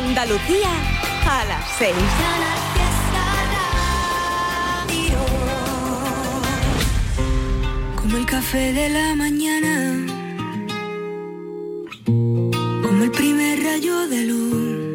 Andalucía a las 6. Como el café de la mañana, como el primer rayo de luz.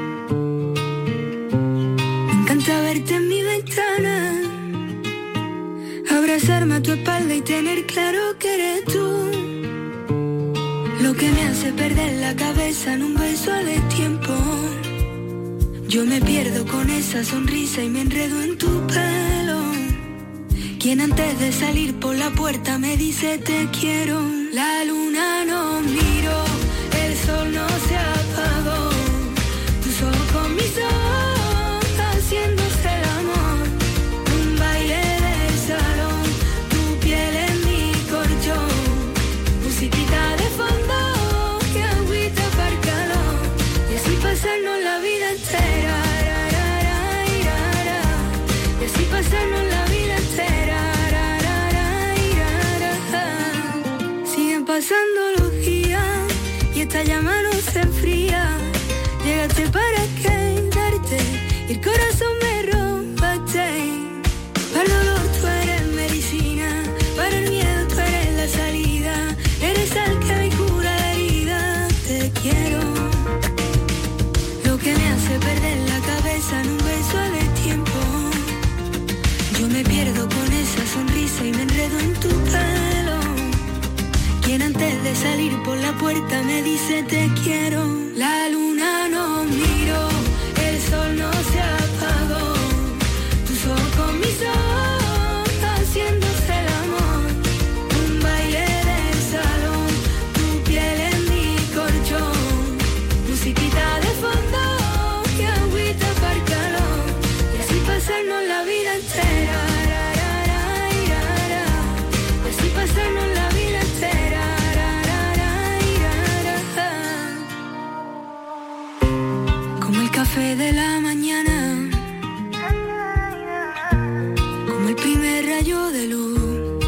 Me encanta verte en mi ventana, abrazarme a tu espalda y tener claro que eres tú. Lo que me hace perder la cabeza en un beso a destiempo. Yo me pierdo con esa sonrisa y me enredo en tu pelo. Quien antes de salir por la puerta me dice te quiero. La luna no miró, el sol no se apagó. Tus ojos con mis ojos, haciéndose el amor. Un baile de salón, tu piel en mi colchón. Musiquita de fondo, que agüita para el calor. Y así pasarnos la vida entera. Y así pasarnos la vida entera. Siguen pasando los días y esta llama no se enfría. Llegaste para quedarte y el corazón me robaste. Para el dolor tú eres medicina, para el miedo tú eres la salida. Eres el que me cura la herida. Te quiero. Lo que me hace perder la cabeza en un beso a destiempo. Yo me pierdo con esa sonrisa y me enredo en tu pelo. Quien antes de salir por la puerta me dice te quiero. La luna no miró, el sol no se apagó. Tus ojos con mis ojos, haciéndose el amor. Un baile de salón, tu piel en mi colchón. Musiquita de fondo, que agüita para el calor. Y así pasarnos la vida entera. Y así pasarnos la vida entera. Como el café de la mañana, como el primer rayo de luz.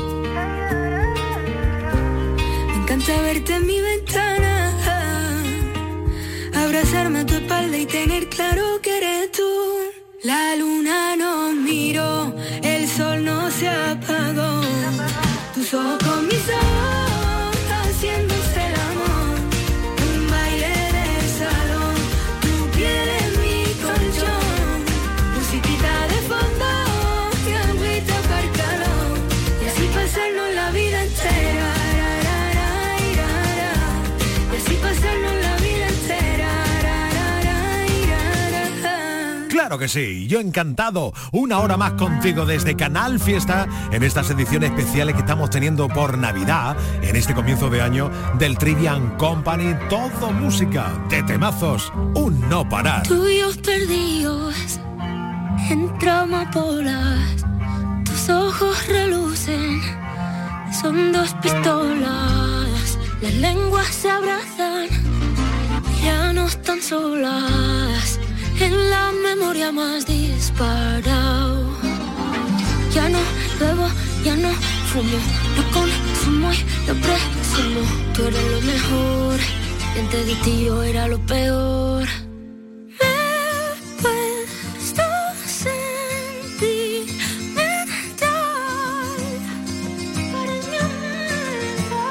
Me encanta verte en mi ventana, abrazarme a tu espalda y tener claro que eres tú. La luna no miró, el sol no se apagó. Tus ojos con mis ojos, haciéndose el amor. Un baile de salón, tu piel en mi colchón. Musiquita de fondo, que agüita para el calor. Y así pasarnos la vida entera. Y así pasarnos la vida entera. Claro que sí, yo encantado. Una hora más contigo desde Canal Fiesta en estas ediciones especiales que estamos teniendo por Navidad, en este comienzo de año del Trivian Company. Todo música de temazos, un no parar. Tuyos perdidos entre amapolas, tus ojos relucen, son dos pistolas. Las lenguas se abrazan, ya no están solas. En la memoria más disparado. Ya no bebo, ya no fumo, lo consumo y lo presumo. Tú eres lo mejor, y antes de ti yo era lo peor. Me he puesto sentimental, eres mi amiga.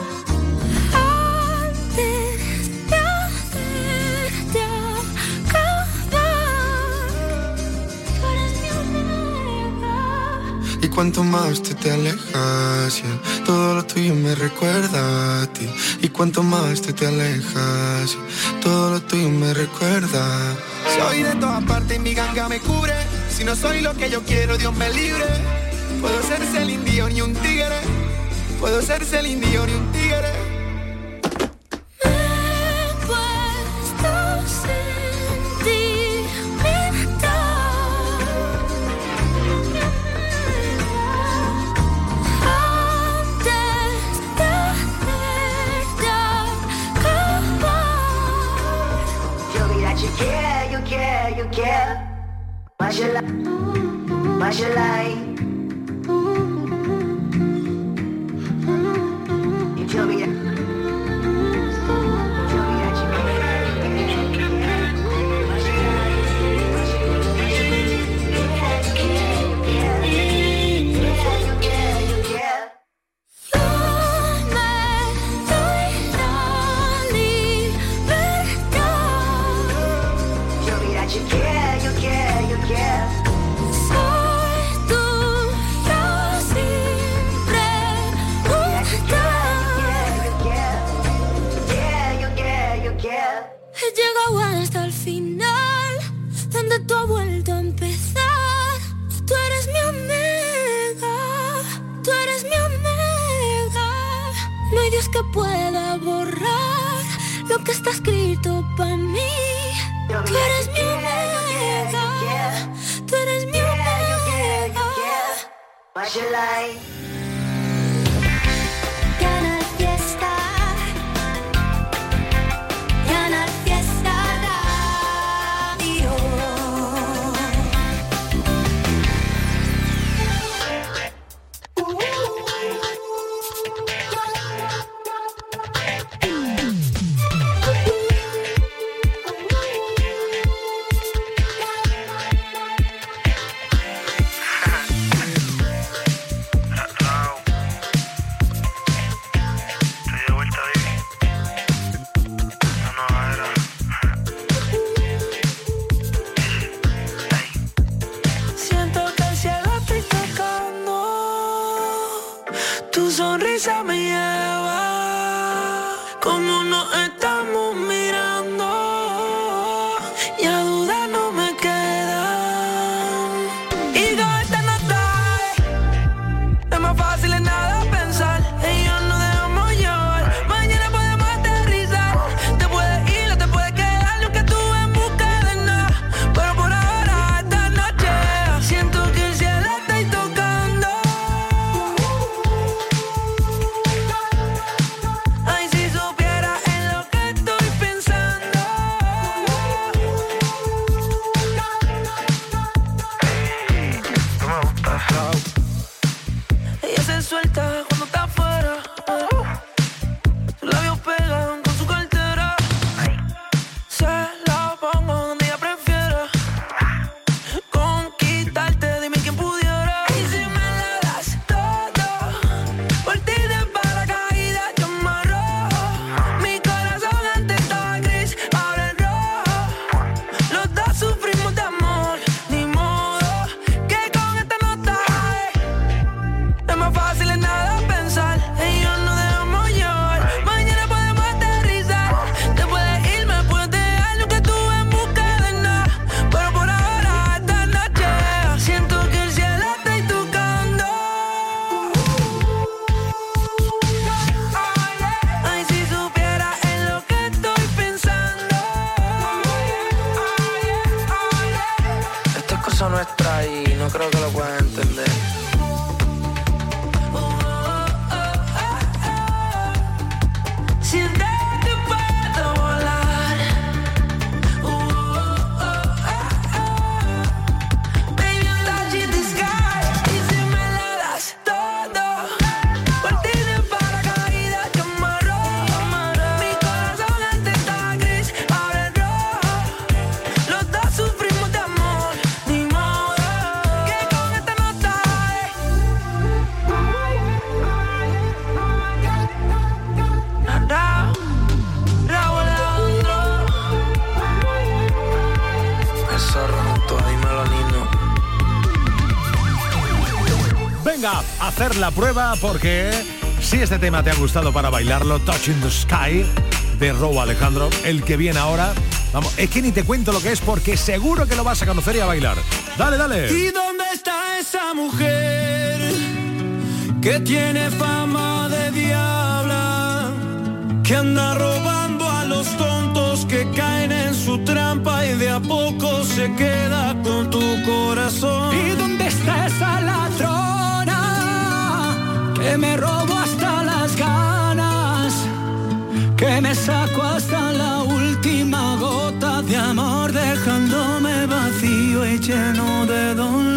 Antes de hacerte y cuanto más tú te alejas, yeah, todo lo tuyo me recuerda a ti. Y cuanto más tú te alejas, yeah, todo lo tuyo me recuerda. Soy de todas partes y mi ganga me cubre. Si no soy lo que yo quiero, Dios me libre. Puedo ser Celine Dion y un tigre. Puedo ser Celine Dion y un tigre. You care, what's your life? What's your life? You tell me that you care. llegado hasta el final, donde tú has vuelto a empezar. Tú eres mi omega, tú eres mi omega. No hay Dios que pueda borrar lo que está escrito para mí. Tú eres mi omega, tú eres mi omega. What's your line? Canal Fiesta, Canal Fiesta Radio. sonrisa me lleva, como nos estamos mirando, y a dudas no me quedan. Y con esta nota es más fácil en nada pensar, ellos no dejamos llevar, mañana podemos aterrizar, te puedes ir o te puedes quedar, lo que tú en busca de nada, pero por ahora esta noche siento que el cielo está ahí tocando. Ay, si supiera en lo que estoy pensando. Ella se suelta cuando está afuera, sus labios pegan con su cartera, se la pongo donde ella prefiera, conquistarte, dime quién pudiera. Y si me la das todo, por ti de paracaídas yo me arrojo, mi corazón antes estaba gris, ahora es rojo, los dos sufrimos de amor, ni modo, que con esta nota es más fácil en nada pensar, ellos no dejamos llevar, mañana podemos aterrizar, te puedes ir, me puedes dejar, lo que tú en busca de nada, pero por ahora esta noche siento que el cielo está ahí tocando. Ay, si supiera en lo que estoy pensando. Esto es cosa nuestra y no creo que lo puedan entender. Siente que puedo volar. Baby, I'm touching the sky. Y si me la das todo, por ti de paracaídas yo me arrojo. Mi corazón antes estaba gris, ahora es rojo. Los dos sufrimos de amor, ni modo, que con esta nota Raúl Alejandro. El zorro junto a dímelo, Nino. Venga, a hacer la prueba porque si este tema te ha gustado para bailarlo, Touching the Sky de Raúl Alejandro, el que viene ahora, vamos, es que ni te cuento lo que es porque seguro que lo vas a conocer y a bailar. Dale, dale. ¿Y dónde está esa mujer que tiene fama de diabla, que anda robando a los tontos que caen en su trampa y de a poco se queda con tu corazón? ¿Y dónde está esa ladrona que me robó hasta las ganas, que me sacó hasta la última gota de amor, dejándome vacío y lleno de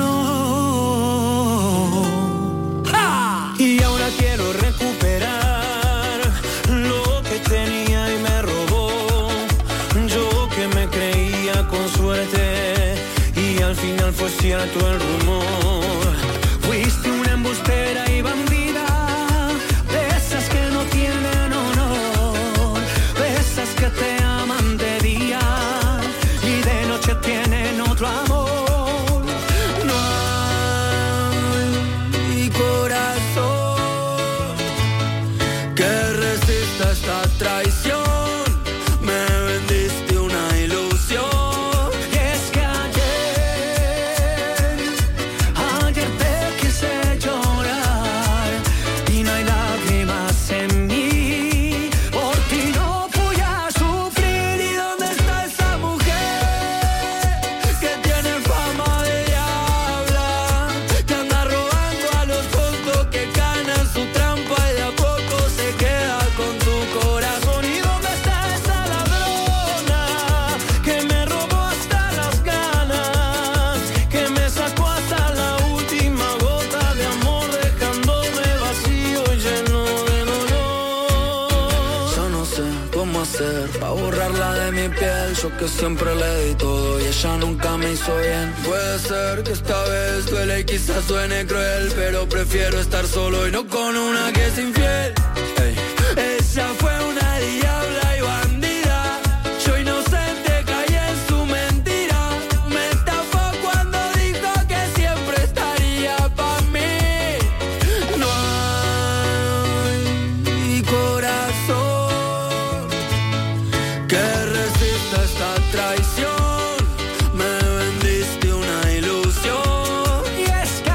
dolor? ¡Ja! Y ahora quiero recuperar lo que tenía y me robó, yo que me creía con suerte y al final fue cierto el rumor. Fuiste una embustera y bandida, de esas que no tienen honor, de esas que te aman de día y de noche tienen otro amor. No hay corazón que resista esta traición, me vendiste una pa' borrarla de mi piel. Yo que siempre le di todo y ella nunca me hizo bien. Puede ser que esta vez duele y quizás suene cruel, pero prefiero estar solo y no con una que es infiel. Ey. Ella fue una diabla y bandida, yo inocente caí en su mentira. Me estafó cuando dijo que siempre estaría pa' mí. No hay corazón que resista esta traición. Me vendiste una ilusión. Y es que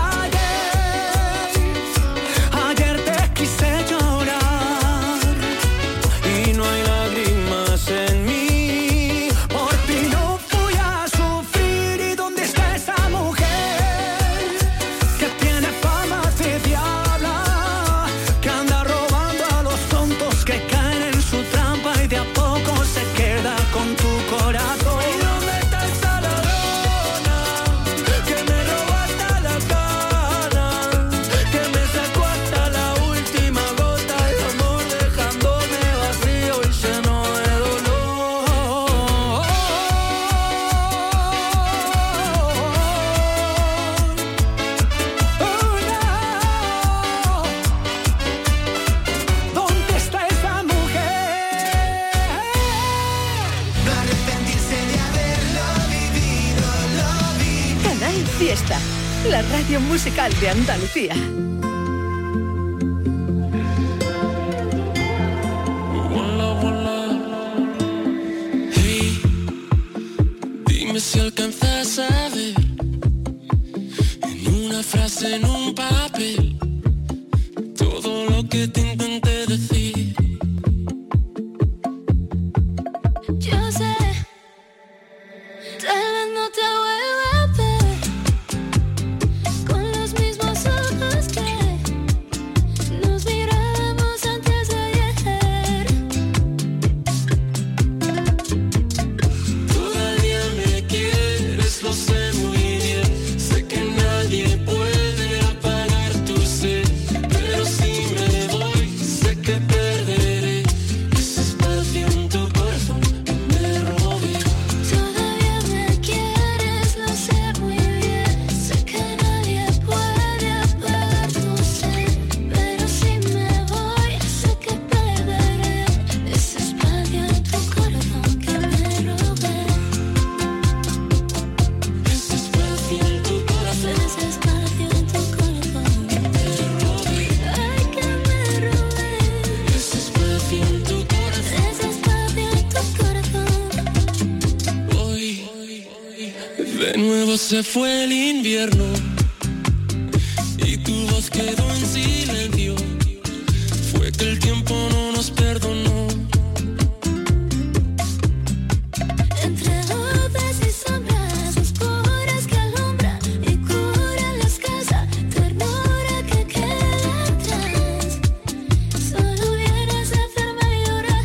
ayer te quise llorar y no hay lágrimas en mí. Por ti no voy a sufrir. ¿Y dónde está esa mujer que tiene fama de diabla, que anda robando a los tontos que caen en su trampa y de a poco se queda con tu corazón? ¿Y dónde está esa ladrona que me robó hasta las ganas, que me sacó hasta la última gota de amor, dejándome vacío y lleno de dolor? ¿Dónde está esa mujer? No arrepentirse de haberlo vivido, lo vi. Canal Fiesta, la radio musical de Andalucía. Hey, dime si alcanzas a ver en una frase, en un papel, todo lo que te intenté decir. Yo sé, tal vez no te vuelva a ver con los mismos ojos que nos mirábamos antes de ayer. Todavía me quieres, lo sé muy bien. Sé que nadie puede apagar tu sed, pero si me voy, sé que perderé ese espacio en tu corazón que me robé. Todavía me quieres, lo sé muy bien. Sé que nadie puede apagar tu sed, pero si me voy, sé que perderé ese espacio en tu corazón que me robé. Ese espacio en tu corazón Ese espacio en tu corazón que me robé. Ay, que me robé. ese espacio en tu corazón. Ese espacio en tu corazón. Hoy de nuevo se fue el invierno y tu voz quedó en silencio. Fue que el tiempo no nos perdonó. Entre luces y sombras oscuras que alumbran y curan las casas, ternura que queda atrás. Solo vienes a hacerme llorar.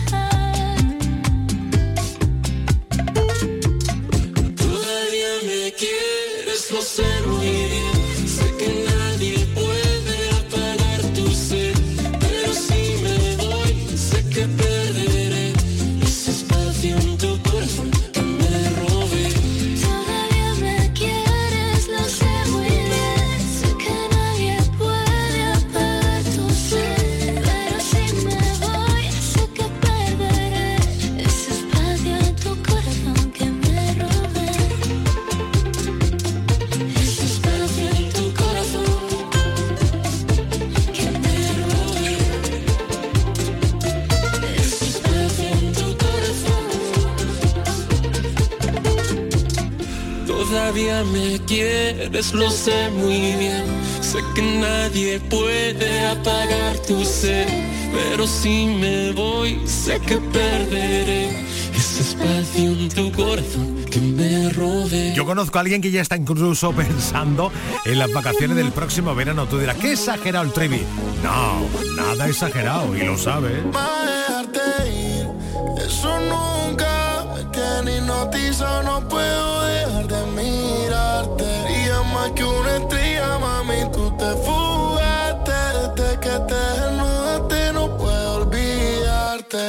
Todavía me quieres, lo sé muy bien. Sé que nadie puede apagar tu sed, pero si me voy, sé que perderé ese espacio en tu corazón que me robé. Todavía me quieres, lo sé muy bien. Sé que nadie puede apagar tu sed, pero si me voy, sé que perderé ese espacio en tu corazón que me robé. Ese espacio en tu corazón que me robé. Ese espacio en tu corazón. Todavía me quieres, lo sé muy bien. Sé que nadie puede apagar tu sed, pero si me voy, sé que perderé ese espacio en tu corazón que me robé. Yo conozco a alguien que ya está incluso pensando en las vacaciones del próximo verano. Tú dirás, qué exagerado el Trivi. No, nada exagerado, y lo sabe. Pa' dejarte ir, eso nunca, es que ni noticia, no puedo dejar de mirarte. Y más que una estrella, mami, tú te fugaste. Desde que te desnudaste no puedo olvidarte. Tú y yo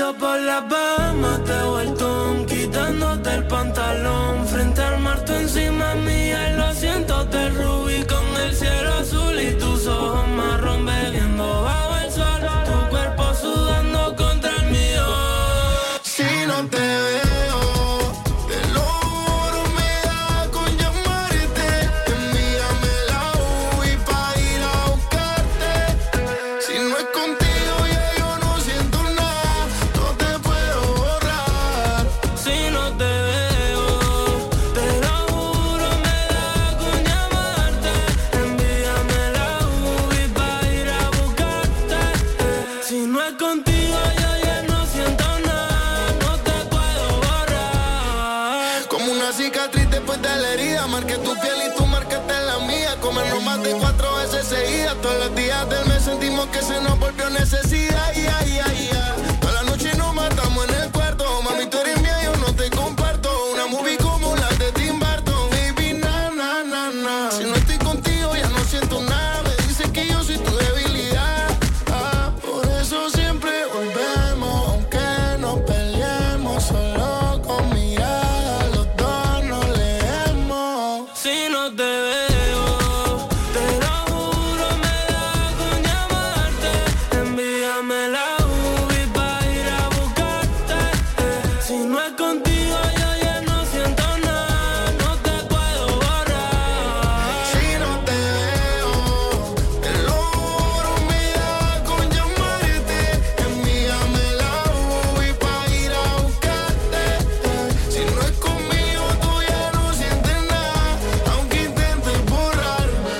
Bailando por la Bahamas, te he vuelto quitándote el pantalón. Frente al mar, tú encima mía, y lo siento, te rubí con el cielo azul y tus ojos marrón bebiendo bajo el sol. Tu cuerpo sudando contra el mío. Si no te veo, te lo juro, me da con llamarte. Envíame la UI pa' ir a buscarte. Si no es contigo ya yo no siento nada, no te puedo borrar. Si no te veo, te lo juro, me da con llamarte. Envíame la UI pa' ir a buscarte. Si no es contigo yo ya no siento nada, no te puedo borrar. Como una cicatriz después de la herida, marqué tu piel y tú marcaste la mía. Comernos más de 4 veces seguidas, todos los días del mes sentimos que se nos volvió necesidad. Toda la noche nos matamos en el cuarto, mami tú eres mía, yo no te comparto. Una movie como la de Tim Burton, baby, na, na, na, na. Si no estoy contigo ya no siento nada, me dices que yo soy tu debilidad. Por eso siempre volvemos, aunque nos peleemos, solo con mirada los dos nos leemos. Si no te veo, te lo juro, me da con llamarte. Envíame la UBI pa' ir a buscarte. Si no es contigo yo ya no siento nada, no te puedo borrar. Si no te veo, te lo juro, me da con llamarte. Envíame la UBI pa' ir a buscarte. Si no es conmigo tú ya no sientes nada, aunque intentes borrarme.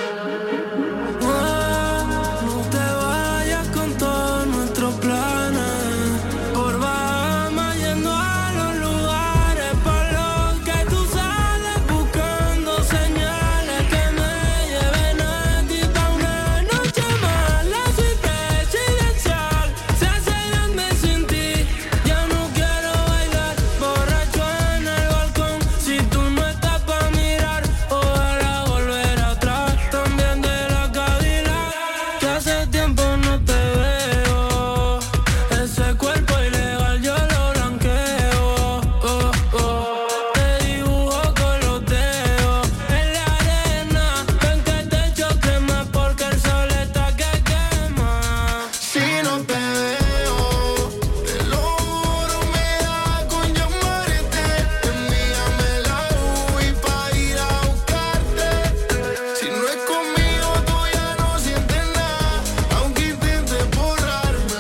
No te vayas con todos nuestros planes. Por Bahamas yendo a los lugares por los que tú sales, buscando señales que me lleven a ti pa' una noche más. La suite presidencial se hace grande sin ti. Ya no quiero bailar borracho en el balcón. Si tú no estás pa' mirar, ojalá volver atrás. También de la Cadillac, que hace tiempo no te veo. Ese cuerpo ilegal yo lo blanqueo. Te dibujo con los dedos en la arena. Ven que te choque más porque el sol está que quema. Si no te veo, te lo juro, me da con llamarte. Envíame la UBI pa' ir a buscarte. Si no es conmigo tú ya no sientes nada, aunque intentes borrarme.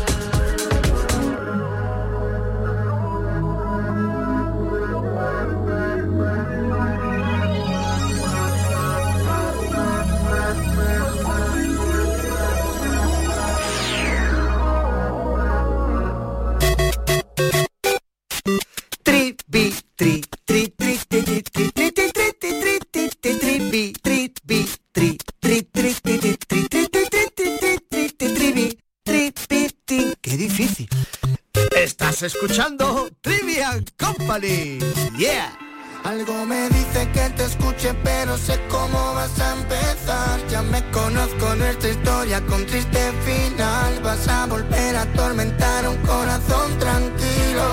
Trivi, tri, tri, tri, tri, tri, tri, tri, tri, tri, tri, tri, tri, tri, trivi, trivi, tri, tri, tri, tri, tri, tri, tri, tri, tri, tri, tri, tri, trivi, trivi, tri. ¡Qué difícil! Estás escuchando Trivian Company. Yeah. Algo me dice que te escuche, pero sé cómo vas a empezar. Ya me conozco nuestra historia con triste final. Vas a volver a atormentar un corazón tranquilo.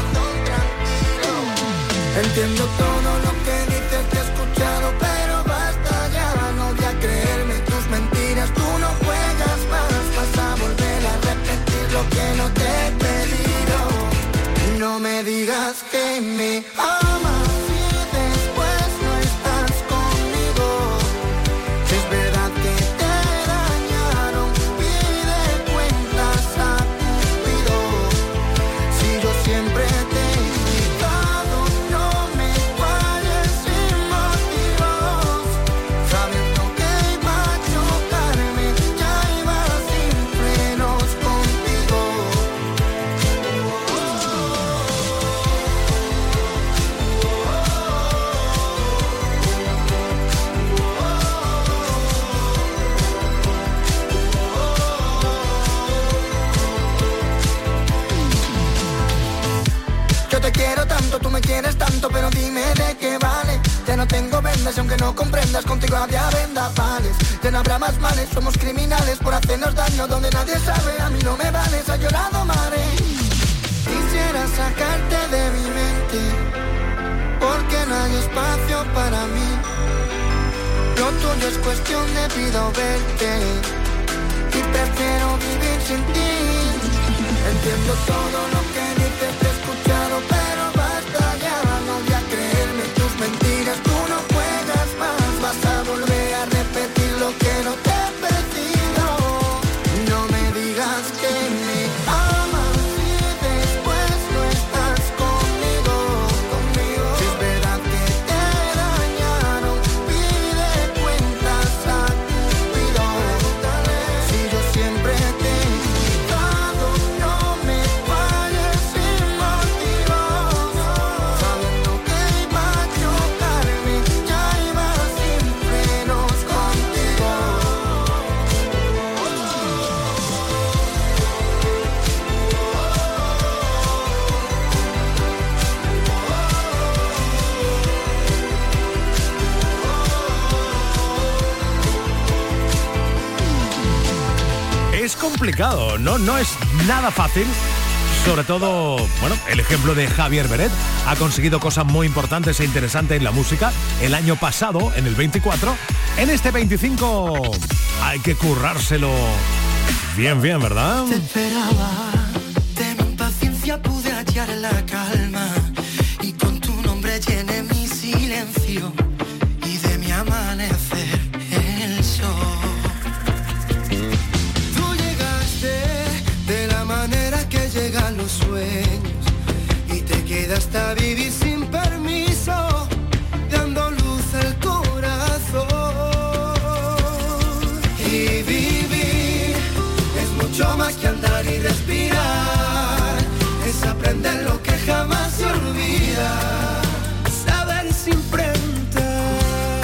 Entiendo todo lo que dices, te he escuchado, pero basta ya. No voy a creerme tus mentiras, tú no juegas más. Vas a volver a repetir lo que no te he pedido. No me digas que me amas si después no estás conmigo. Si es verdad que te dañaron, pide cuentas a Cupido. Si yo siempre te he invitado, no me falles sin motivos. Sabiendo que iba a chocarme, ya iba sin frenos contigo. Yo te quiero tanto, tú me quieres tanto, pero dime de qué vale. Ya no tengo vendas y aunque no comprendas, contigo había vendavales. Ya no habrá más males, somos criminales por hacernos daño donde nadie sabe. A mí no me vales, ha llorado mares. quería sacarte de mi mente, porque no hay espacio para mí. Lo tuyo es cuestión de vida o verte, y prefiero vivir sin ti. Entiendo todo lo que dices, te he escuchado, pero basta ya, no voy a creerme tus mentiras. Tú no juegas más, vas a volver a repetir lo que no te he pedido. No me digas que me amas y después no estás conmigo. Si es verdad que te dañaron, pide cuentas a Cupido. Si yo siempre te he cuidado, no me falles sin motivos. Sabiendo que iba a chocarme, ya iba sin frenos contigo. Es complicado, no es nada fácil. Sobre todo, bueno, el ejemplo de Javier Beret ha conseguido cosas muy importantes e interesantes en la música. El año pasado, en el 24, en este 25 hay que currárselo bien, ¿verdad? Te esperaba, de mi impaciencia pude hallar la calma, y con tu nombre llené mi silencio, y de mi amanecer el sol. Tú llegaste de la manera que llegan los sueños, y te quedaste a vivir sin permiso, dando luz al corazón. Y vivir es mucho más que andar y respirar, es aprender lo que jamás se olvida, saber sin preguntar.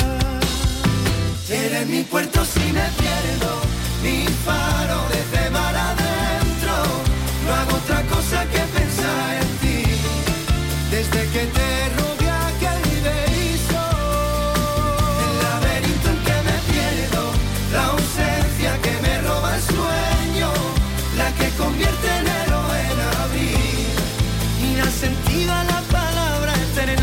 Eres mi puerto si me pierdo, mi faro desde mar adentro. No hago otra cosa que pensar en ti, desde que te robé aquel beso. El laberinto en que me pierdo, la ausencia que me roba el sueño, la que convierte enero en abril, y da sentido a la palabra eterno.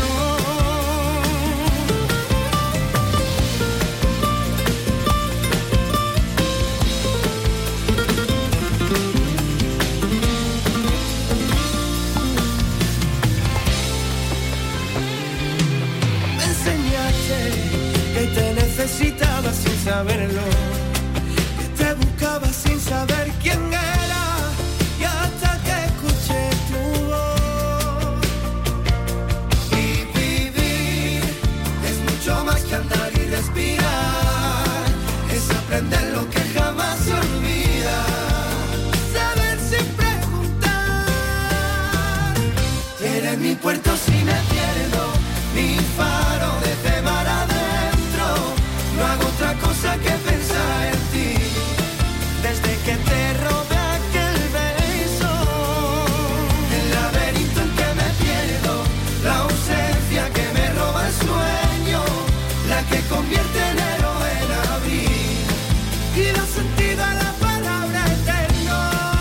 Me enseñaste que te necesitaba sin saberlo, que te buscaba sin saber quién era, y hasta que escuché tu voz. Y vivir es mucho más que andar y respirar, es aprender lo que jamás se olvida, saber sin preguntar. Eres mi puerto si me pierdo, mi faro desde mar adentro. No hago otra cosa que pensar en ti, desde que te robé aquel beso. El laberinto en que me pierdo, la ausencia que me roba el sueño, la que convierte enero en abril, y da sentido a la palabra eterno.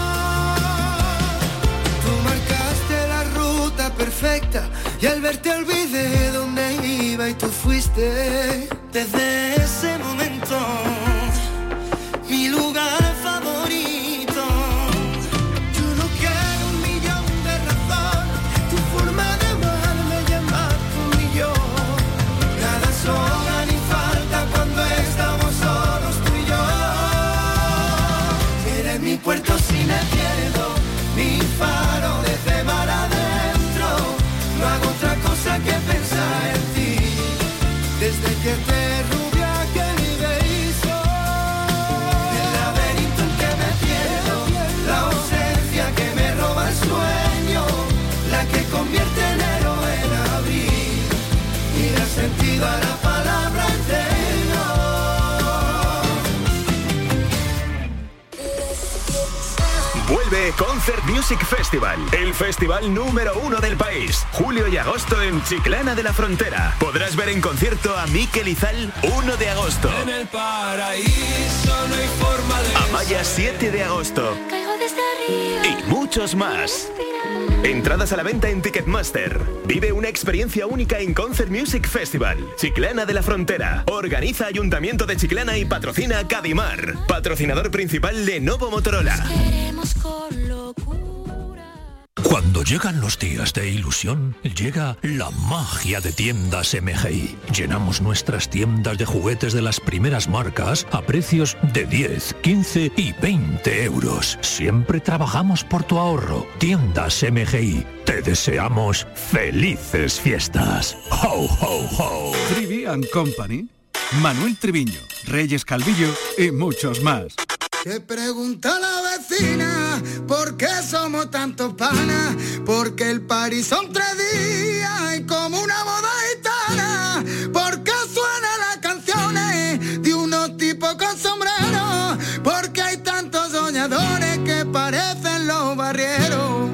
Tú marcaste la ruta perfecta, y al verte olvidé dónde iba y tú fuiste. Desde ese momento, mi lugar favorito. Yo no quiero un millón de razones, tu forma de amar me llama tu millón. Nada sobra ni falta cuando estamos solos tú y yo. Eres mi puerto si me pierdo, mi faro desde mar adentro. No hago otra cosa que pensar en ti, desde que te robé aquel beso. El laberinto en que me pierdo, la ausencia que me roba el sueño, la que convierte enero en abril, y da sentido a la palabra eterno. Vuelve Concert Music Festival, el festival número 1 del país. Julio y agosto en Chiclana de la Frontera. Podrás ver en concierto a Mikel Izal 1 de agosto. En el paraíso no hay forma de Amaya 7 de agosto. Caigo desde arriba. Y muchos más. Entradas a la venta en Ticketmaster. Vive una experiencia única en Concert Music Festival. Chiclana de la Frontera. Organiza Ayuntamiento de Chiclana y patrocina Cadimar. Patrocinador principal Lenovo Motorola. Cuando llegan los días de ilusión, llega la magia de Tiendas MGI. Llenamos nuestras tiendas de juguetes de las primeras marcas a precios de 10, 15 y 20 euros. Siempre trabajamos por tu ahorro. Tiendas MGI. Te deseamos felices fiestas. ¡Ho, ho, ho! Trivian Company. Manuel Triviño, Reyes Calvillo y muchos más. Se pregunta la vecina, ¿por qué somos tantos panas? Porque el party son 3 días y como una boda gitana. Porque suenan las canciones de unos tipos con sombrero. Porque hay tantos soñadores que parecen los barrieros.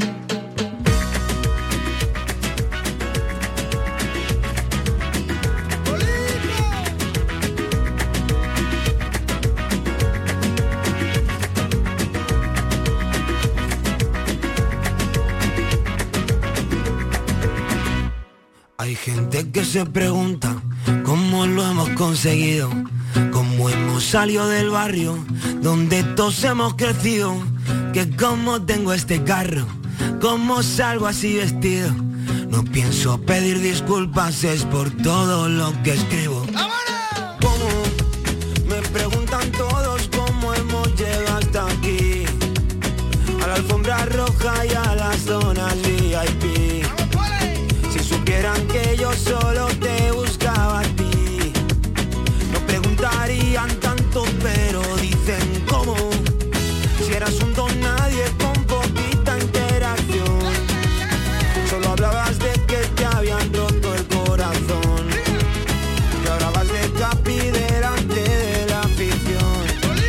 Hay gente que se pregunta cómo lo hemos conseguido, cómo hemos salido del barrio donde todos hemos crecido, que cómo tengo este carro, cómo salgo así vestido. No pienso pedir disculpas, es por todo lo que escribo. ¿Cómo? Me preguntan todos cómo hemos llegado hasta aquí, a la alfombra roja y a las zonas VIP. Supieran que yo solo te buscaba a ti, no preguntarían tanto, pero dicen cómo, si eras un don nadie con poquita interacción, solo hablabas de que te habían roto el corazón, y ahora vas de capi delante de la afición,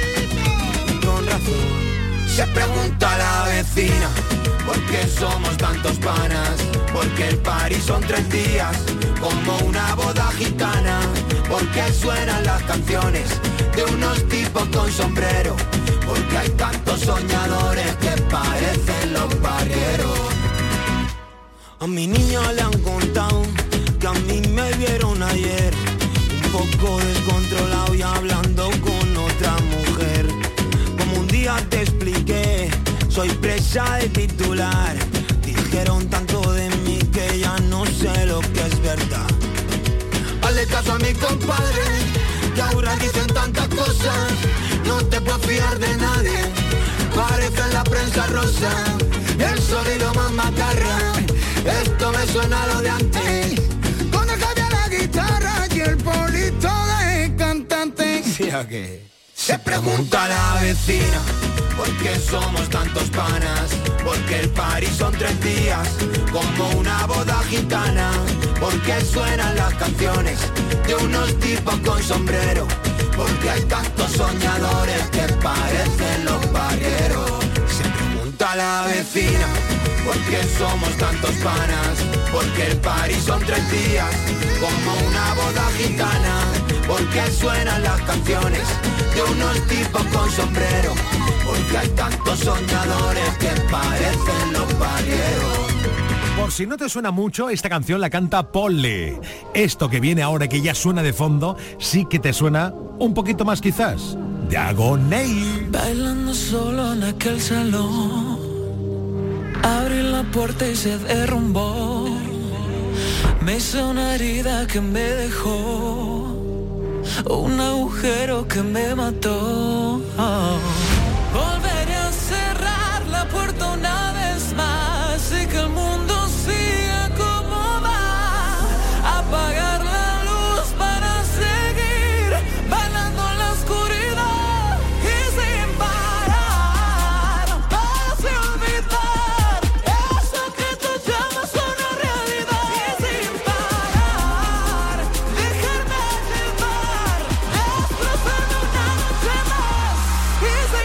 y con razón se pregunta la vecina, ¿por qué somos tantos panas? Porque el party son 3 días, como una boda gitana. Porque suenan las canciones de unos tipos con sombrero. Porque hay tantos soñadores que parecen los barrieros. A mi niña le han contado que a mí me vieron ayer, un poco descontrolado y hablando con otra mujer. Como un día te expliqué, soy presa de titular. Dijeron tanto de mí que ya no sé lo que es verdad. Hazle caso a mi compadre, que ahora dicen tantas cosas. No te puedes fiar de nadie, parece en la prensa rosa. El sol y lo más macarra, esto me suena a lo de antes. Con el Javier la guitarra y el Polito de cantante. ¿Sí a qué? Se pregunta la vecina, ¿por qué somos tantos panas? Porque el party son 3 días, como una boda gitana. Porque suenan las canciones de unos tipos con sombrero. Porque hay tantos soñadores que parecen los barrieros. Se pregunta la vecina, ¿por qué somos tantos panas? Porque el party son 3 días, como una boda gitana. Porque suenan las canciones de unos tipos con sombrero. Porque hay tantos soñadores que parecen los barrieros. Por si no te suena mucho, esta canción la canta Ponle. Esto que viene ahora, que ya suena de fondo, sí que te suena un poquito más quizás. Diagoney. Bailando solo en aquel salón, abrí la puerta y se derrumbó. Me hizo una herida que me dejó, un agujero que me mató. Volveré a cerrar la puerta una vez más y que el mundo siga como va. Apagar la luz para seguir bailando en la oscuridad y sin parar. Vas a olvidar eso que tú llamas una realidad y sin parar. Dejarme llevar, destrozando una noche más y sin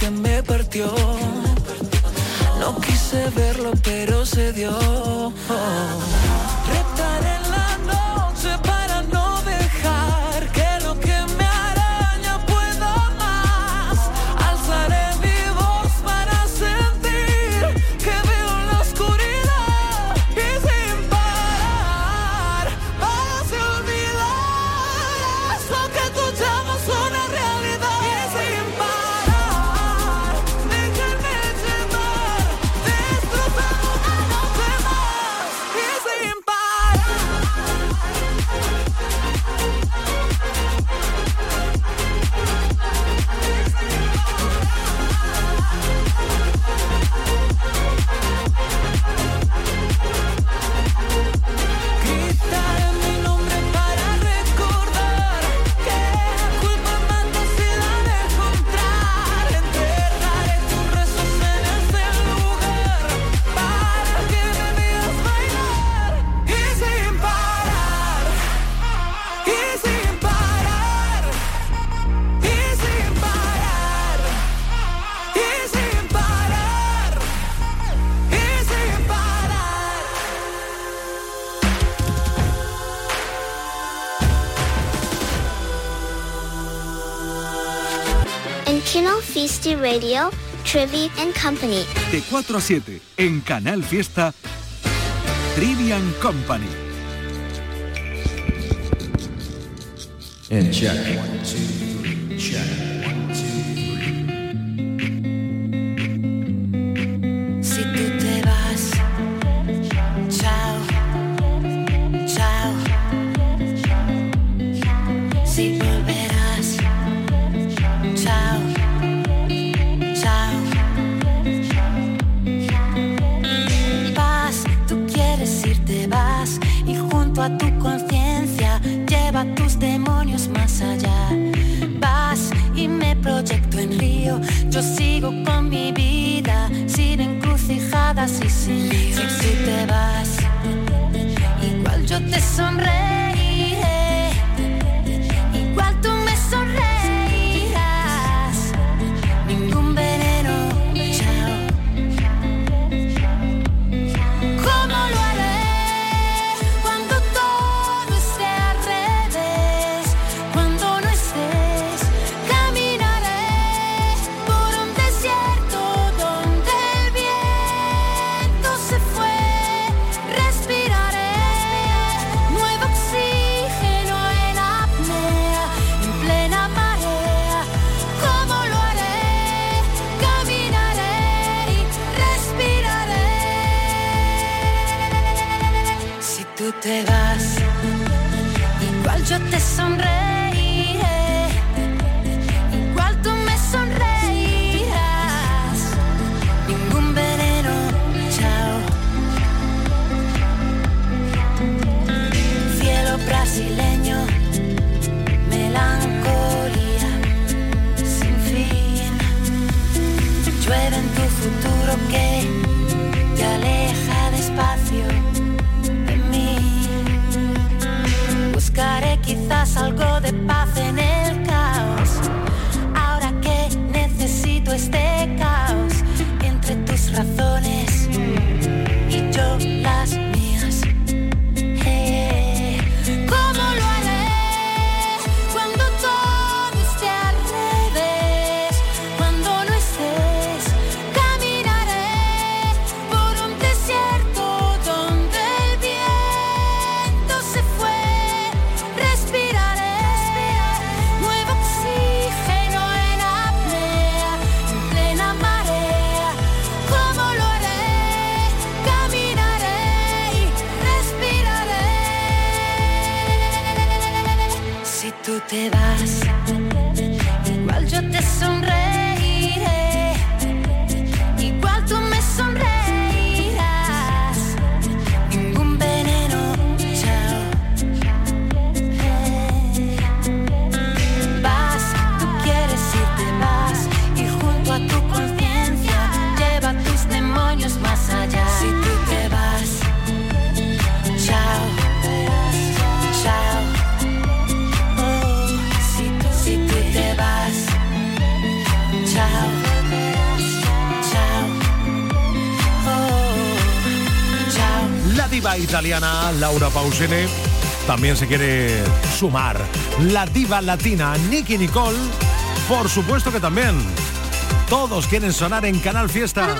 que me partió. No quise verlo, pero se dio. Reptaré en la noche para no dejar que lo que me araña pueda más. Alzaré mi voz para sentir que veo la oscuridad y sin parar vas a olvidar eso que tú llamas una realidad. Y sin parar déjame llevar, destrozando una noche más. Y sin parar. Gritaré mi nombre para recordar que la culpa mata si la dejo entrar. Enterraré tus rezos en este lugar para que me veas bailar. Y sin parar, y sin parar, y sin parar, y sin parar, y sin parar. En Canal Fiesta Radio, Trivi and Company. De 4 a 7 en Canal Fiesta, Trivian Company. And check. Si tú te vas, chao, chao. Si volverás, chao, chao. Vas, tú quieres irte, vas, y junto a tu conciencia lleva tus demonios más allá. Vas y me proyecto en Río, yo sigo con mi vida, sin encrucijadas y sin líos. Si tú te vas, igual yo te sonreiré, igual tú me sonreirás. Ningún veneno, chao. ¿Cómo lo haré cuando todo esté al revés? Cuando no estés, caminaré por un desierto donde el viento se fue. Respiraré nuevo oxígeno en apnea, en plena marea. ¿Cómo lo haré? Caminaré y respiraré. Si tú te vas, igual yo te sonreiré, igual tú me sonreirás. Ningún veneno, chao. Cielo brasileño, melancolía sin fin. Llueve en tu futuro que te aleja despacio de mí. Buscaré quizás algo de paz en el caos. Ahora que necesito este caos entre tus razones y yo las mías. ¿Cómo lo haré cuando todo esté al revés? Cuando no estés, caminaré por un desierto donde el viento se fue. Respiraré nuevo oxígeno en apnea, en plena marea. ¿Cómo lo haré? Caminaré y respiraré. Si tú te vas, igual yo te sonreiré, igual tú me sonreirás. Ningún veneno, chao. Vas, tú quieres irte, vas, y junto a tu conciencia lleva tus demonios más allá. Si tú te vas, chao, chao. Si tú te vas, chao. diva italiana Laura Pausini también se quiere sumar. La diva latina Nicki Nicole, por supuesto que también. Todos quieren sonar en Canal Fiesta.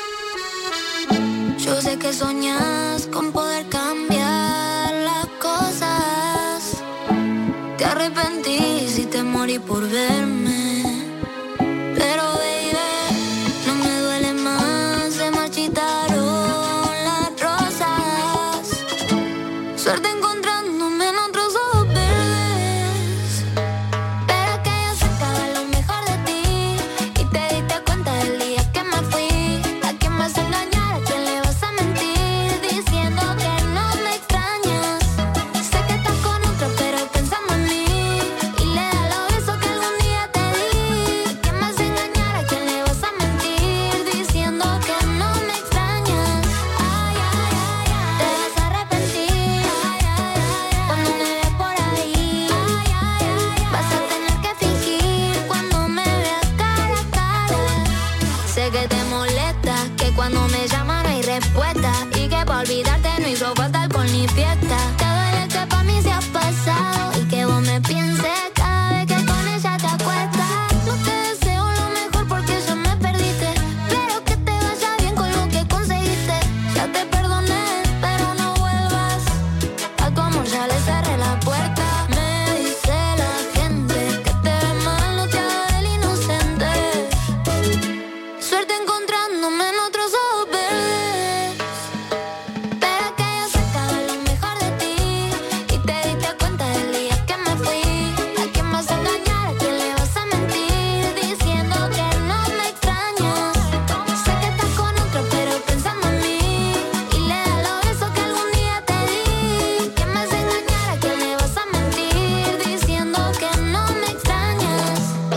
Yo sé que soñas con poder cambiar las cosas. Te arrepentís y te morí por verme. Pero baby, no me duele más, se marchitaron las rosas. Suerte encontrándome en otros ojos verdes. Pero que yo sacaba lo mejor de ti y te diste cuenta del día que me fui. ¿A quién vas a engañar? ¿A quién le vas a mentir? Diciendo que no me extrañas. Sé que estás con otro pero pensando en mí. Y le da los besos que algún día te di. ¿A quién vas a engañar? ¿A quién le vas a mentir? Diciendo que no me extrañas. Ay, ay, ay, ay. Te vas a arrepentir. Ay, ay, ay. Cuando me veas por ahí. Ay, ay, ay. Vas a tener que fingir cuando me veas cara a cara. Sé que te molesta, que cuando me llaman no hay respuesta. Y que para olvidarte no hizo falta alcohol ni fiesta. Te duele que pa' mí se ha pasado y que vos me pienses cada vez que con ella te acuestas. No te deseo lo mejor porque ya me perdiste. Pero que te vaya bien con lo que conseguiste. Ya te perdoné, pero no vuelvas. A tu amor ya le cerré la puerta. Me dice la gente que te ve mal, no te hagas el inocente. Suerte encontrándome en otros ojos verdes. Pero que yo sacaba lo mejor de ti y te diste cuenta del día que me fui. ¿A quién vas a engañar? ¿A quién le vas a mentir? Diciendo que no me extrañas. Sé que estás con otro pero pensando en mí. Y le da los besos que algún día te di. ¿Quién vas a engañar? ¿A quién le vas a mentir? Diciendo que no me extrañas.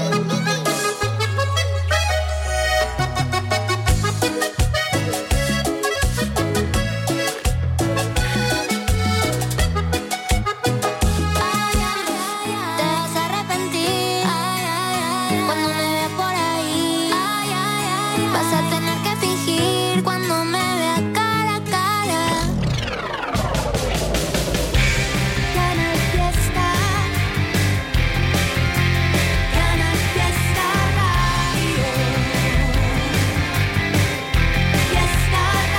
Te vas a arrepentir. Cuando me veas por ahí. Vas a tener que fingir cuando me veas cara a cara. Canal Fiesta. Canal Fiesta Radio. Fiesta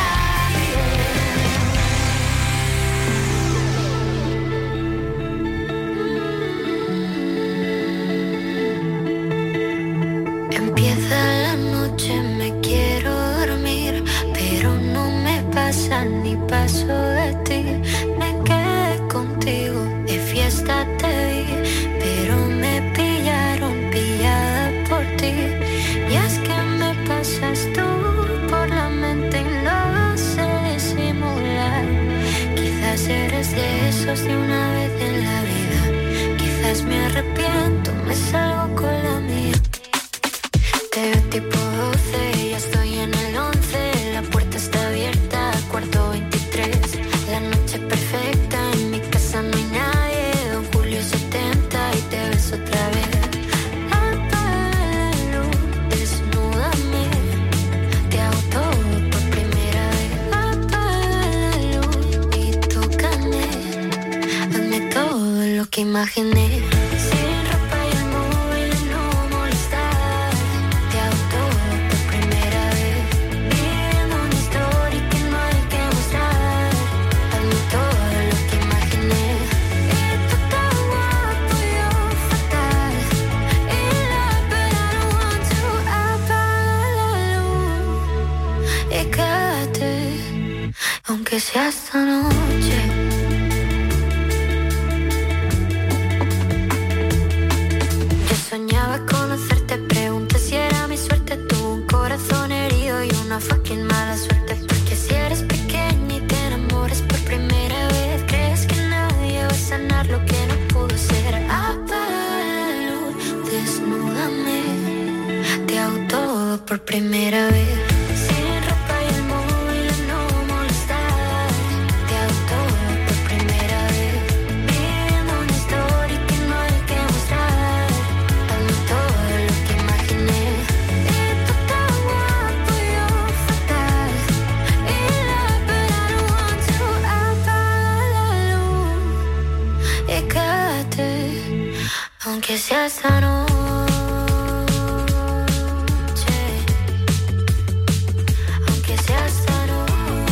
Empieza la noche, me quiero dormir, pero no me pasa ni paso de ti. Me quedé contigo, de fiesta te vi, pero me pillaron pillada por ti. Y es que me pasas tú por la mente y no sé disimular. Quizás eres de esos de una vez en la vida. Quizás me arrepiento, me salgo con la mía. Te veo tipo 12, ya estoy en el 11. La puerta está abierta, cuarto 23. La noche perfecta, en mi casa no hay nadie. Don Julio 70 y te ves otra vez. Apaga la luz, desnúdame. Te hago todo por primera vez. Apaga la luz y tócame. Hazme todo lo que imaginé. Sin ropa y el móvil no molestar. Te hago todo por primera vez. Viviendo una historia que no hay que mostrar. Hazme todo lo que imaginé. Y tú tan guapo y yo fatal. Y la pena no want to. Apaga la luz y quédate, aunque sea esta noche. Yo soñaba conocerte, pregunté si era mi suerte. Tuve un corazón herido y una fucking mala suerte. Porque si eres pequeña y te enamoras por primera vez, crees que nadie va a sanar lo que no pudo ser. Apaga la luz, desnúdame. Te hago todo por primera vez. Sin ropa y el móvil no molestar. Te hago todo por primera vez. Viviendo una historia que no hay que mostrar. Hazme todo lo que imaginé. Y tú tan guapo y yo fatal. Y la pena no want to. quédate, aunque sea esta noche. Aunque sea esta noche.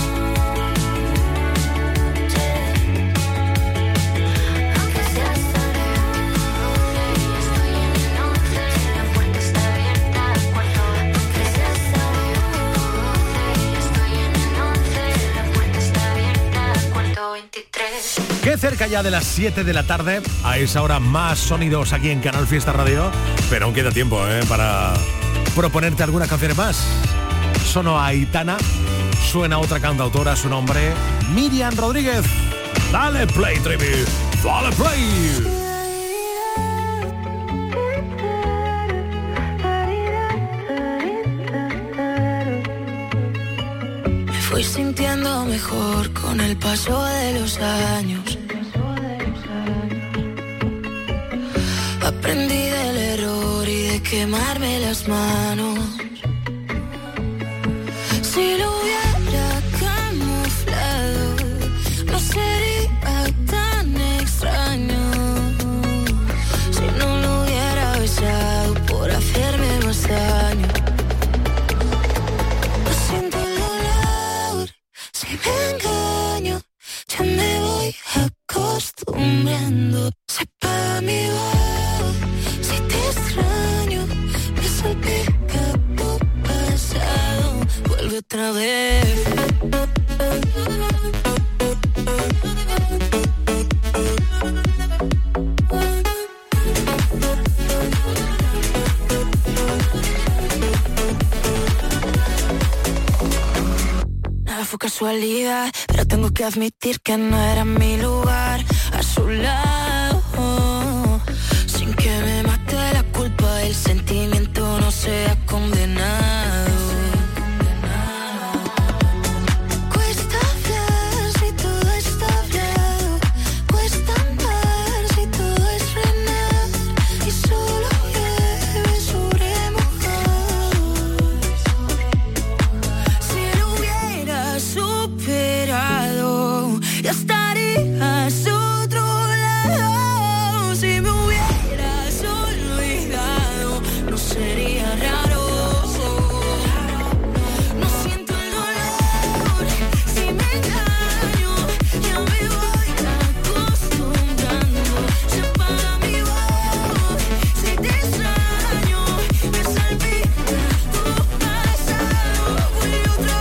Aunque sea esta noche. Estoy en el 11, si la puerta está abierta al cuarto. Aunque sea esta noche. Estoy en el 11, si la puerta está abierta al cuarto 23. Qué cerca ya de las 7 de la tarde, a esa hora más sonidos aquí en Canal Fiesta Radio, pero aún queda tiempo para proponerte algunas canciones más. Sonó Aitana, suena otra cantautora, su nombre, Miriam Rodríguez. Dale play, Trivi, dale play. Me fui sintiendo mejor con el paso de los años. Aprendí del error y de quemarme las manos. Si lo hubiera camuflado, no sería tan extraño. Si no lo hubiera besado por hacerme más daño. No siento el dolor, si me engaño, ya me voy acostumbrando. Sepa mi voz, si te extraño, me salpica tu pasado. Vuelve otra vez. Nada fue casualidad, pero tengo que admitir que no era mi lugar. A su lado, sin que me mate la culpa, el sentimiento no sea condenado. Cuesta hablar si todo está hablado, cuesta amar si todo es frenar, y solo llueve sobre mojado. Si lo hubiera superado, ya estarías otro lado. Si me hubieras olvidado, no sería raro. No siento el dolor, si me engaño, ya me voy acostumbrando. Se apaga mi voz, si te extraño, me salpica tu pasado. Vuelve otra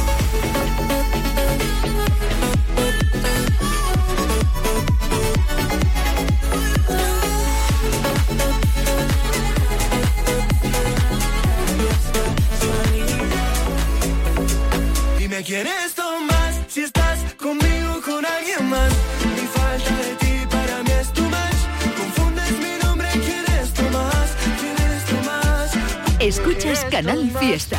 Dime quién es Tomás, si estás conmigo con alguien más. Mi falta de ti para mí es tu match. Confundes mi nombre, ¿quién es Tomás? ¿Quién es Tomás? Escuchas Canal Fiesta.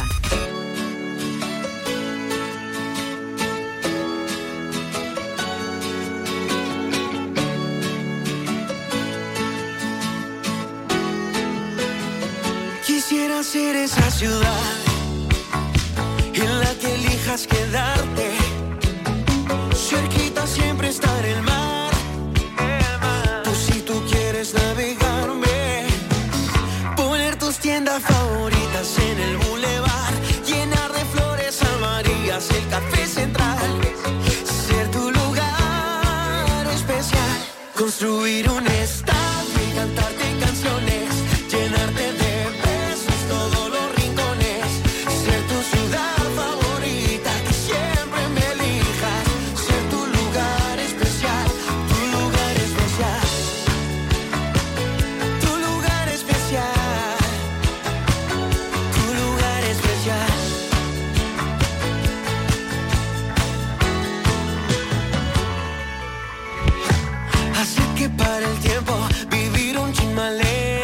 Quisiera ser esa ciudad en la que elijas quedarte. Cerquita siempre estar el mar. O si tú quieres navegarme, poner tus tiendas favoritas en el bulevar, llenar de flores amarillas el café central, ser tu lugar especial, construir un estadio y cantarte canciones, llenarte de besos todos los rincones, ser tu ciudad favorita, que siempre me elijas, ser tu lugar especial, tu lugar especial, tu lugar especial, tu lugar especial. Así que para el tiempo, vivir un chin más lejos.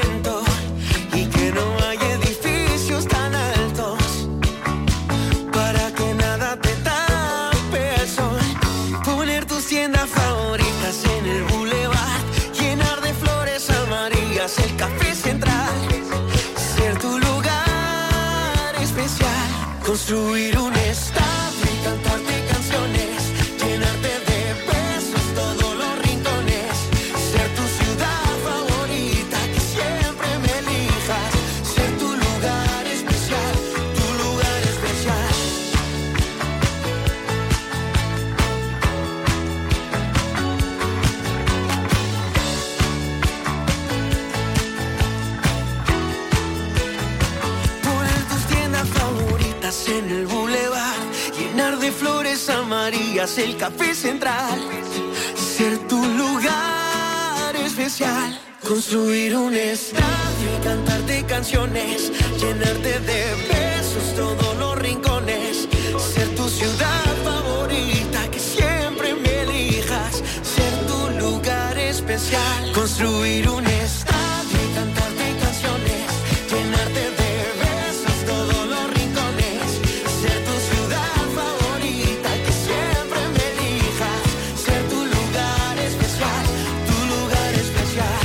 en el bulevar, llenar de flores amarillas el café central, ser tu lugar especial, construir un estadio y cantarte canciones, llenarte de besos todos los rincones, ser tu ciudad favorita, que siempre me elijas, ser tu lugar especial, construir un estadio y cantarte canciones, llenarte de besos todos los rincones, ser tu ciudad favorita, que siempre me elijas, ser tu lugar especial, tu lugar especial,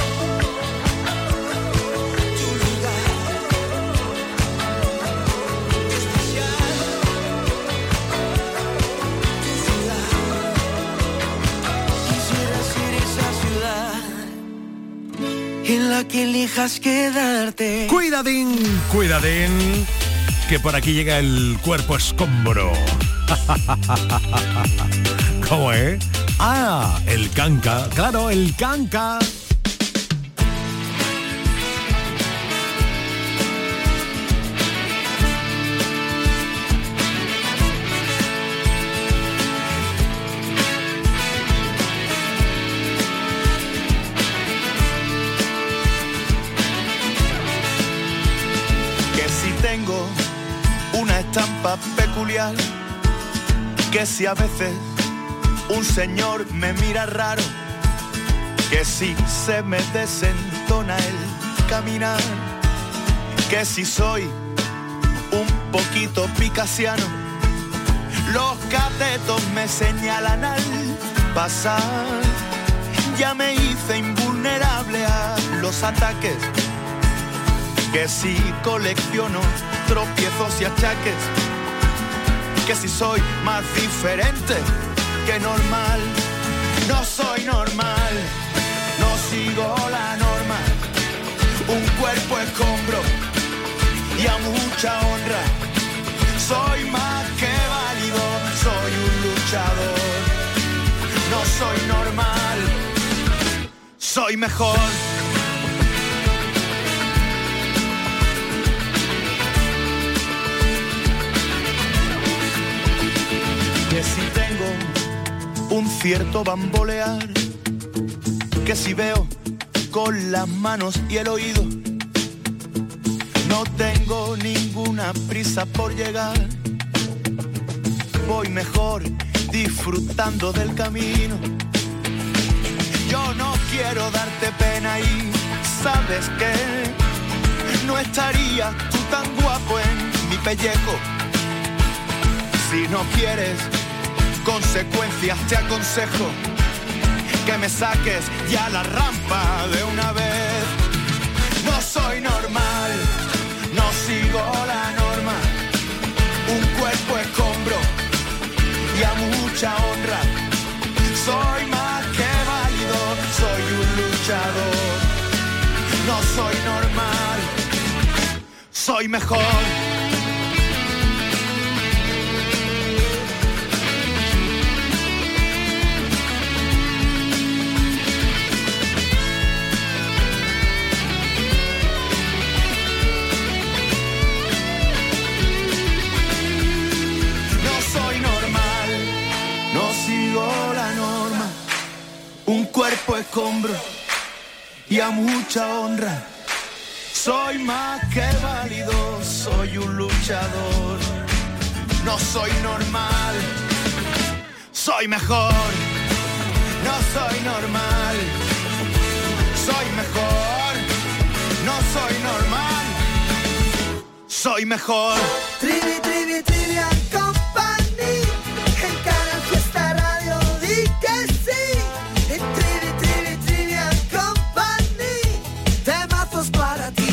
tu lugar especial, tu ciudad. Quisiera ser esa ciudad en la que elijas quedarte. Cuidadín, cuidadín, que por aquí llega el cuerpo escombro. ¿Cómo es? Ah, el canca, claro, el canca. Que si tengo una estampa peculiar, que si a veces un señor me mira raro, que si se me desentona el caminar, que si soy un poquito picasiano, los catetos me señalan al pasar, ya me hice invulnerable a los ataques, que si colecciono tropiezos y achaques, que si soy más diferente que normal, no soy normal, no sigo la norma, un cuerpo escombro y a mucha honra, soy más que válido, soy un luchador, no soy normal, soy mejor. Que si tengo un cierto bambolear, que si veo con las manos y el oído, no tengo ninguna prisa por llegar, voy mejor disfrutando del camino. Yo no quiero darte pena y sabes que no estarías tú tan guapo en mi pellejo. Si no quieres consecuencias, te aconsejo que me saques ya la rampa de una vez. No soy normal, no sigo la norma, un cuerpo escombro y a mucha honra, soy más que válido, soy un luchador, no soy normal, soy mejor. Un cuerpo escombro y a mucha honra, soy más que válido, soy un luchador, no soy normal, soy mejor, no soy normal, soy mejor, no soy normal, soy mejor. Trivi, trivi, trivia company, en Canal Fiesta Radio, di que sí. En Trivi, trivi, trivia company, temazos para ti.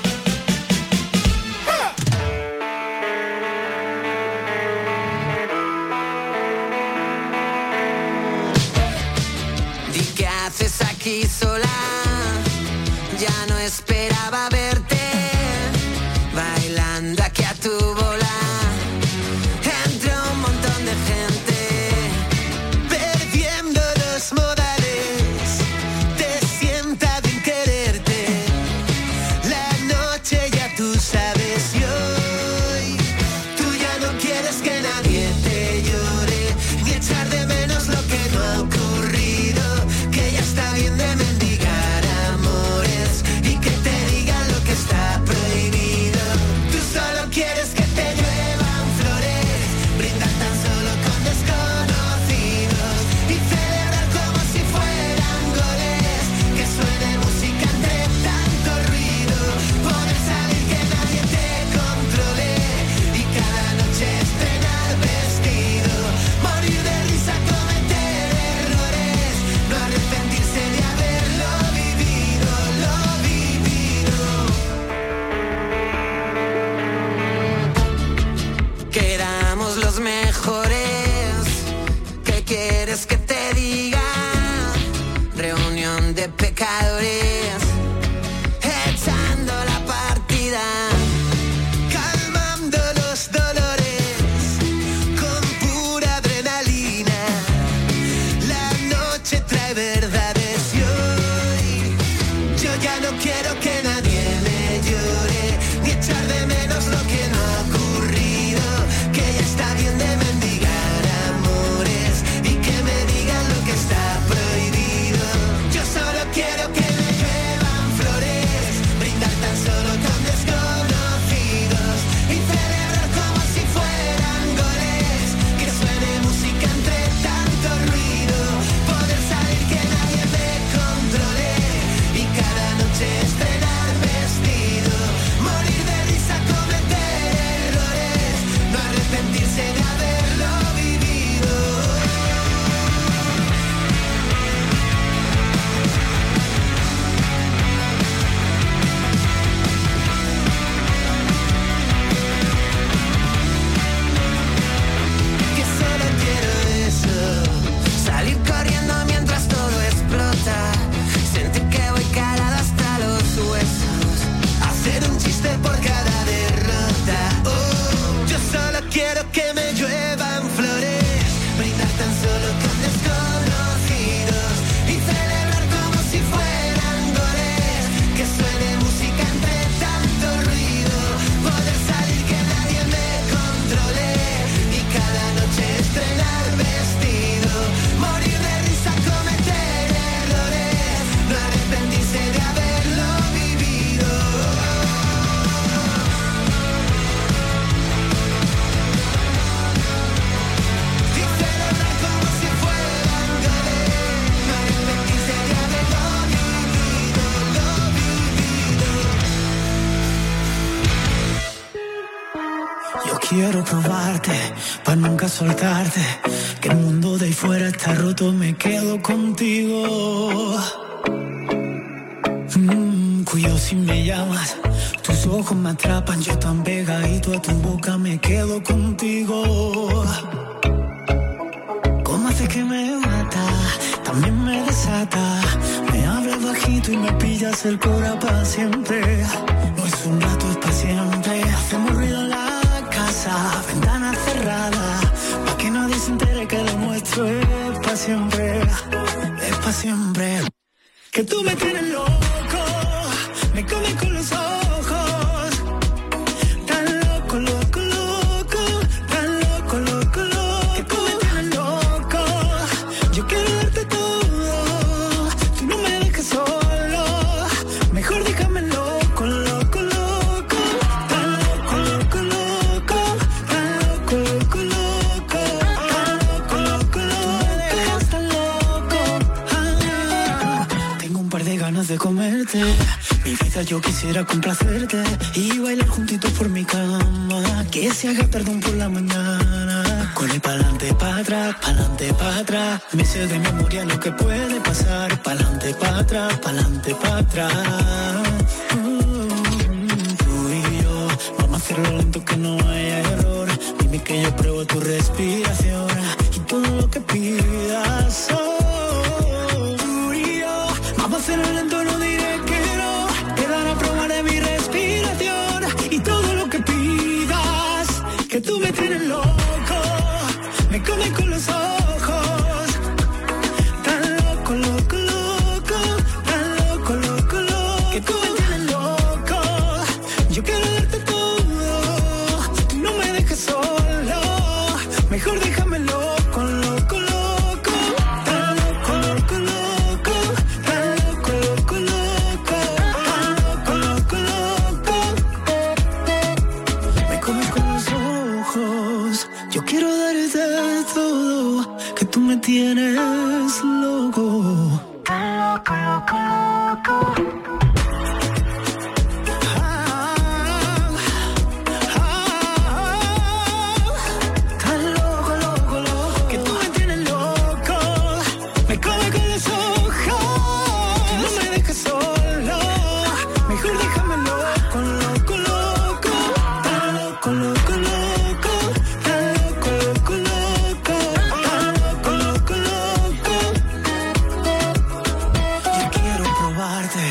Di qué haces aquí sola, ya no esperaba verte, bailando aquí a tu bola, entre un montón de gente, perdiendo los modales, te sienta bien quererte, la noche ya tú sabes y hoy, tú flores, echando la partida, calmando los dolores con pura adrenalina. La noche trae verdades y hoy yo ya no quiero que nadie me llore, ni echar de menos lo que no ha ocurrido, que ya está bien de mendigar amores y que me digan lo que está prohibido. Yo solo quiero que me lluevan flores, brindar tan solo con desconocidos y celebrar como si fueran goles, que suene música entre tanto ruido, poder salir que nadie me controle y cada noche estrenar vestido, morir de risa, cometer errores, no arrepentirse de haberlo vivido. Que solo quiero eso, salir corriendo mientras todo explota, sentir que voy calado hasta los huesos, hacer un chiste por cada derrota. Oh, yo solo quiero que me lluevan flores, brindar tan solo con desconocidos y celebrar como si fueran goles, que suene música entre tanto ruido, poder salir que nadie me controle y cada noche estrenar vestido, morir de risa, cometer errores, no arrepentirse de haberlo vivido. Y celebrar como si fueran goles, no arrepentirse de haberlo vivido, lo vivido. Yo quiero probarte, pa' nunca soltarte, que el mundo de ahí fuera está roto, me quedo contigo. Cuyo si me llamas, tus ojos me atrapan, yo tan pegadito a tu boca me quedo contigo. ¿Cómo haces que me mata? También me desata, me hablas bajito y me pillas el cora para siempre. No es un rato, es para siempre. Hacemos ruido en la casa, ventana cerrada, pa' que nadie se entere que lo nuestro es para siempre. Es para siempre. Que tú me tienes loco, me comes con los ojos, tan loco, loco, loco, tan loco, loco, loco. Que tú me tienes loco, yo quiero darte todo, tú no me dejes solo, mejor déjame loco, loco, loco, tan loco, loco, loco, tan loco, loco, loco, tan loco, loco, loco, me dejas tan loco. Tengo un par de ganas de comerte, mi vida yo quisiera complacerte y bailar juntitos por mi cama, que se haga tardón por la mañana, con el pa'lante pa' atrás, pa'lante pa' atrás, me sé de memoria lo que puede pasar, pa'lante pa' atrás, pa'lante pa' atrás. Tú y yo, vamos a hacerlo lento que no haya error, dime que yo pruebo tu respiración y todo lo que pidas. Tú y yo, vamos a hacerlo lento, no diré que no, te daré a probar de mi respiración y todo lo que pidas, que tú me tienes loco, me comes con los ojos, tan loco, loco, loco, tan loco, loco, loco, que tú me tienes loco, yo quiero darte todo, tú no me dejes solo, mejor déjame loco, loco, loco, tan loco, loco, loco, tan loco, loco, loco, tan loco, loco, loco. Me comes con los ojos, yo quiero darte todo, que tú me tienes loco. Tan loco, loco, loco.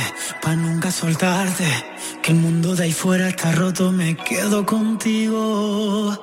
pa' nunca soltarte. Que el mundo de ahí fuera está roto, me quedo contigo.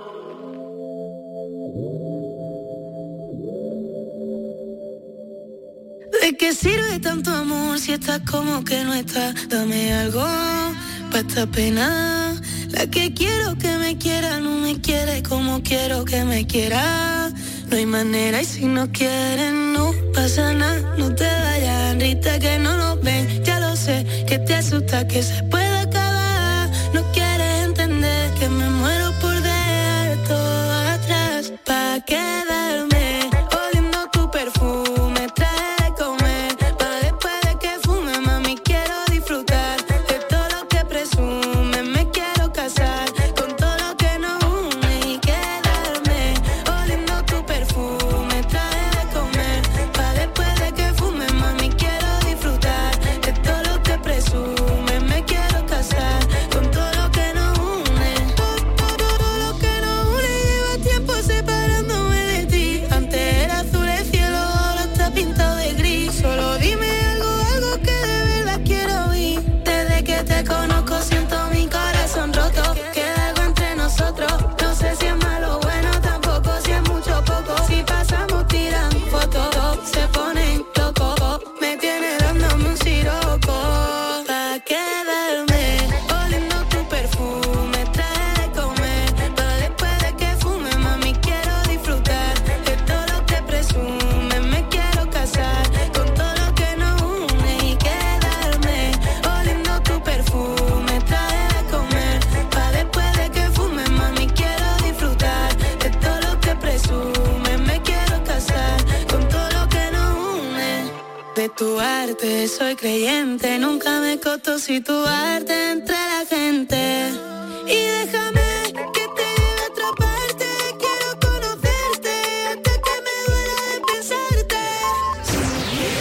¿De qué sirve tanto amor si estás como que no estás? Dame algo pa' esta pena. La que quiero que me quiera no me quiere como quiero que me quiera. No hay manera y si no quieren no pasa nada. No te vayas, Rita, que no nos ven. Ya lo sé, que te asusta que se pueda acabar. No quieres entender que me muero por dejar todo atrás. Pa' quedarme oliendo tu perfume. Trae de comer pa' después de que fume. Mami, quiero disfrutar de todo lo que presume. Me quiero casar con todo lo que nos une y quedarme oliendo tu perfume. Trae de comer pa' después de que fume. Mami, quiero disfrutar de todo lo que presume. Me quiero casar con todo lo que nos une. Todo lo que nos une. Lleva tiempo separándome de ti. Antes era azul el cielo, ahora está pintado de gris. Solo dime algo que de verdad quiero oír. Desde que te conozco siento mi corazón roto. Queda algo entre nosotros. No sé si es malo o bueno, tampoco si es mucho o poco. Si pasamos tiran fotos, se ponen locos. Me tiene dándome un siroco. Pa' quedarme oliendo tu perfume. Trae de comer pa' después de que fume. Mami, quiero disfrutar de todo lo que presume. Me quiero casar con todo lo que nos une y quedarme oliendo tu perfume. Trae de comer pa' después de que fume. Mami, quiero disfrutar de todo lo que presume. Me quiero casar con todo lo que nos une. De tu arte soy creyente, nunca me costó situarte entre la gente. Y déjame